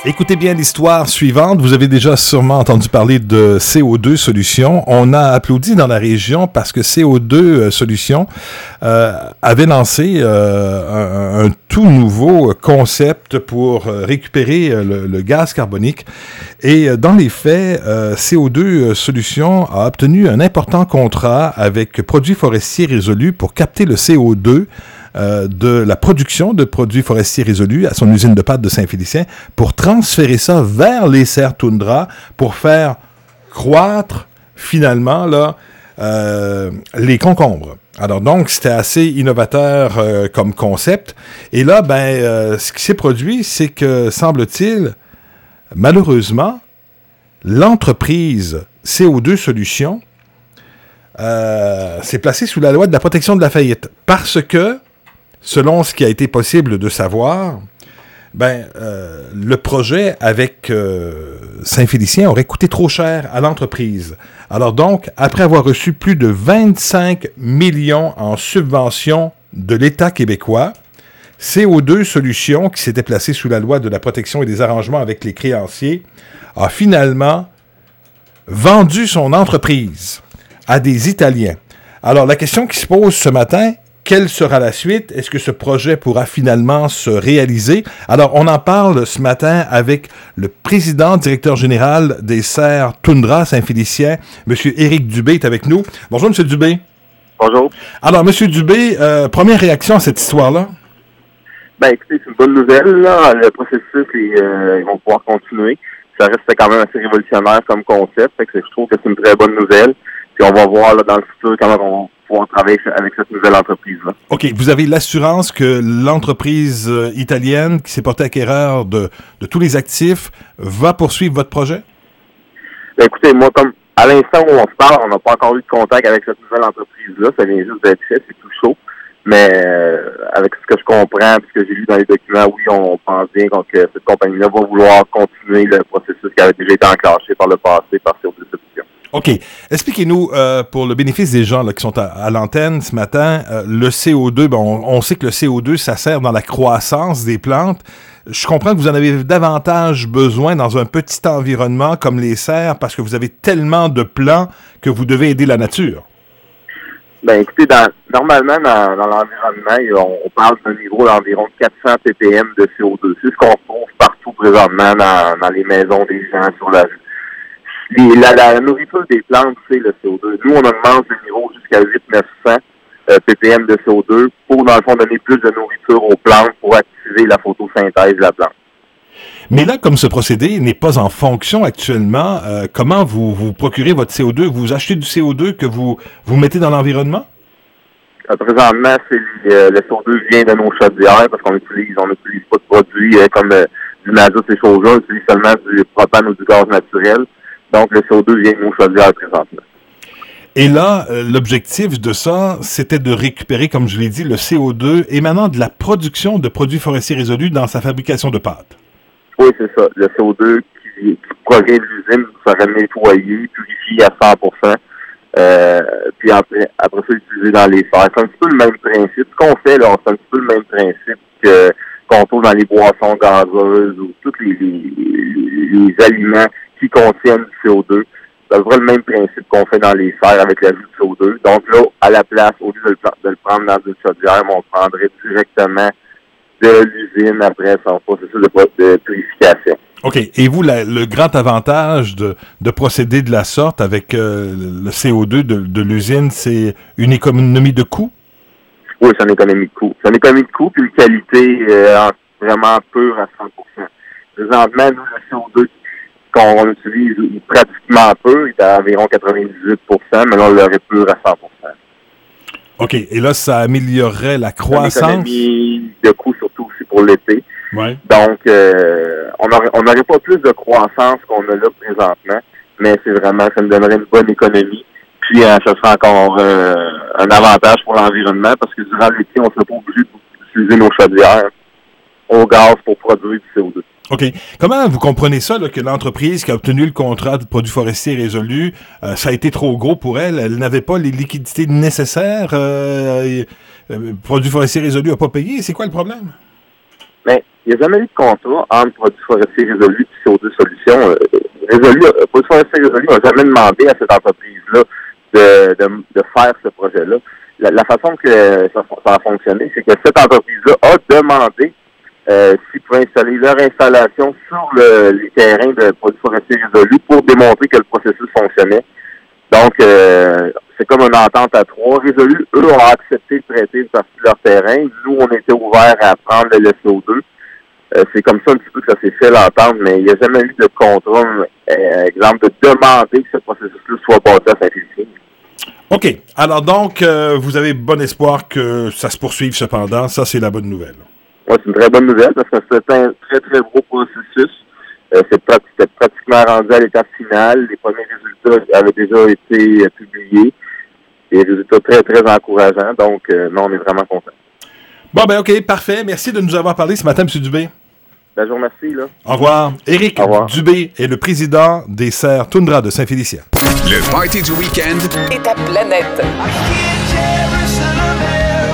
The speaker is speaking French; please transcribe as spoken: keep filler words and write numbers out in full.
Écoutez bien l'histoire suivante. Vous avez déjà sûrement entendu parler de C O deux Solutions. On a applaudi dans la région parce que C O deux Solutions euh, avait lancé euh, un, un tout nouveau concept pour récupérer le, le gaz carbonique. Et dans les faits, euh, C O deux Solutions a obtenu un important contrat avec Produits forestiers résolus pour capter le C O deux Euh, de la production de produits forestiers résolus à son usine de pâte de Saint-Félicien pour transférer ça vers les serres toundra pour faire croître finalement là euh, les concombres. Alors donc, c'était assez innovateur euh, comme concept. Et là, ben, euh, ce qui s'est produit, c'est que, semble-t-il, malheureusement, l'entreprise C O deux Solutions euh, s'est placée sous la loi de la protection de la faillite parce que selon ce qui a été possible de savoir, ben, euh, le projet avec euh, Saint-Félicien aurait coûté trop cher à l'entreprise. Alors donc, après avoir reçu plus de vingt-cinq millions en subventions de l'État québécois, C O deux Solutions, qui s'était placé sous la loi de la protection et des arrangements avec les créanciers, a finalement vendu son entreprise à des Italiens. Alors, la question qui se pose ce matin, quelle sera la suite? Est-ce que ce projet pourra finalement se réaliser? Alors, on en parle ce matin avec le président, directeur général des serres Toundra Saint-Félicien, M. Éric Dubé est avec nous. Bonjour, M. Dubé. Bonjour. Alors, M. Dubé, euh, première réaction à cette histoire-là? Ben, écoutez, c'est une bonne nouvelle, là. Le processus, est, euh, ils vont pouvoir continuer. Ça reste quand même assez révolutionnaire comme concept. Fait que je trouve que c'est une très bonne nouvelle. Puis on va voir là, dans le futur comment on va pouvoir travailler avec cette nouvelle entreprise-là. OK. Vous avez l'assurance que l'entreprise euh, italienne qui s'est portée acquéreur de, de tous les actifs va poursuivre votre projet? Ben, écoutez, moi, comme à l'instant où on se parle, on n'a pas encore eu de contact avec cette nouvelle entreprise-là. Ça vient juste d'être fait, c'est tout chaud. Mais euh, avec ce que je comprends, ce que j'ai lu dans les documents, oui, on pense bien que cette compagnie-là va vouloir continuer le processus qui avait déjà été enclenché par le passé par ces autres institutions. OK. Expliquez-nous, euh, pour le bénéfice des gens là, qui sont à, à l'antenne ce matin, euh, le C O deux, ben, on, on sait que le C O deux, ça sert dans la croissance des plantes. Je comprends que vous en avez davantage besoin dans un petit environnement comme les serres parce que vous avez tellement de plants que vous devez aider la nature. Ben, écoutez, dans, normalement, dans, dans l'environnement, on, on parle d'un niveau d'environ quatre cents ppm de C O deux. C'est ce qu'on trouve partout présentement dans, dans les maisons des gens sur la rue. Les, la, la nourriture des plantes, c'est le C O deux. Nous, on augmente le niveau jusqu'à huit à neuf cents euh, ppm de C O deux pour, dans le fond, donner plus de nourriture aux plantes pour activer la photosynthèse de la plante. Mais là, comme ce procédé n'est pas en fonction actuellement, euh, comment vous, vous procurez votre C O deux? Vous achetez du C O deux que vous, vous mettez dans l'environnement? Euh, présentement, c'est euh, le C O deux vient de nos chaudières parce qu'on utilise, on n'utilise pas de produits euh, comme euh, du mazout, ces choses-là. On utilise seulement du propane ou du gaz naturel. Donc, le C O deux vient de nos chaudières présentement. Et là, euh, l'objectif de ça, c'était de récupérer, comme je l'ai dit, le C O deux émanant de la production de produits forestiers résolus dans sa fabrication de pâtes. Oui, c'est ça. Le C O deux qui, qui provient de l'usine sera nettoyé, purifié à cent pour cent. Euh, puis après, après ça, utilisé dans les serres. C'est un petit peu le même principe. Ce qu'on fait, là, c'est un petit peu le même principe que qu'on trouve dans les boissons gazeuses ou tous les, les, les, les aliments qui contiennent du C O deux. C'est vraiment le même principe qu'on fait dans les serres avec la vue du C O deux. Donc là, à la place, au lieu de le, de le prendre dans une chaudière, on le prendrait directement de l'usine après son processus de, de purification. OK. Et vous, la, le grand avantage de, de procéder de la sorte avec euh, le C O deux de, de l'usine, c'est une économie de coût? Oui, c'est une économie de coût. C'est une économie de coût puis une qualité euh, vraiment pure à cent pour cent. Présentement, nous, le C O deux qu'on utilise pratiquement peu, il est à environ quatre-vingt-dix-huit pour cent, mais là, on l'aurait pur à cent pour cent. OK. Et là, ça améliorerait la croissance? C'est une économie de coût, surtout aussi pour l'été. Ouais. Donc, euh, on n'aurait on n'aurait pas plus de croissance qu'on a là présentement, mais c'est vraiment, ça nous donnerait une bonne économie. Puis, euh, ça sera encore euh, un avantage pour l'environnement parce que durant l'été, on ne sera pas obligé d'utiliser nos chaudières au gaz pour produire du C O deux. OK. Comment vous comprenez ça, là, que l'entreprise qui a obtenu le contrat de produits forestiers résolus, euh, ça a été trop gros pour elle? Elle n'avait pas les liquidités nécessaires? Euh, euh, produits forestiers résolus n'a pas payé? C'est quoi le problème? Mais il n'y a jamais eu de contrat entre Produits forestiers résolus et C O deux Solutions. Euh, résolu, euh, Produits forestiers résolus n'a jamais demandé à cette entreprise-là de, de, de faire ce projet-là. La, la façon que ça, ça a fonctionné, c'est que cette entreprise-là a demandé euh, s'ils pouvaient installer leur installation sur le, les terrains de Produits forestiers résolus pour démontrer que le processus fonctionnait. Donc, euh, c'est comme une entente à trois. Résolus, eux, ont accepté de prêter une partie de leur terrain. Nous, on était ouverts à prendre le C O deux. Euh, c'est comme ça un petit peu que ça s'est fait l'entente, mais il n'y a jamais eu de contrat, euh, exemple, de demander que ce processus-là soit basé à Saint-Félicien. OK. Alors donc, euh, vous avez bon espoir que ça se poursuive cependant. Ça, c'est la bonne nouvelle. Oui, c'est une très bonne nouvelle parce que c'est un très, très gros processus. Euh, c'est prat- c'était pratiquement rendu à l'étape finale. Les premiers résultats avaient déjà été euh, publiés. Des résultats très, très encourageants. Donc, euh, non, on est vraiment contents. Bon, ben OK, parfait. Merci de nous avoir parlé ce matin, M. Dubé. Ben, je vous remercie, là. Au revoir. Éric Au revoir. Dubé est le président des Serres Toundra de Saint-Félicien. Le party du week-end Et ta planète. I can't Jerusalem.